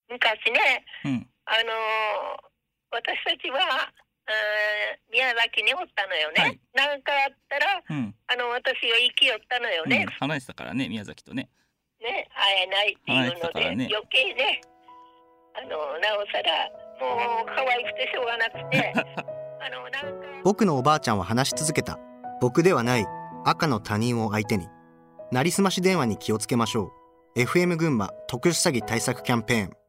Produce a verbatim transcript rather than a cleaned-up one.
昔ね、 うん、 あのー私たちは、あー宮崎におったのよね。 はいなんかあったら、 うん、 あの、私が生きよったのよね。 うん、話してたからね、宮崎とね。 ね、会えないっていう話してたので、 からね。 余計ね、あの、なおさら、もう可愛くてしょうがなくて、あの、なんか。 僕のおばあちゃんは話し続けた。僕ではない赤の他人を相手に。なりすまし電話に気をつけましょう。エフエム 群馬特殊詐欺対策キャンペーン。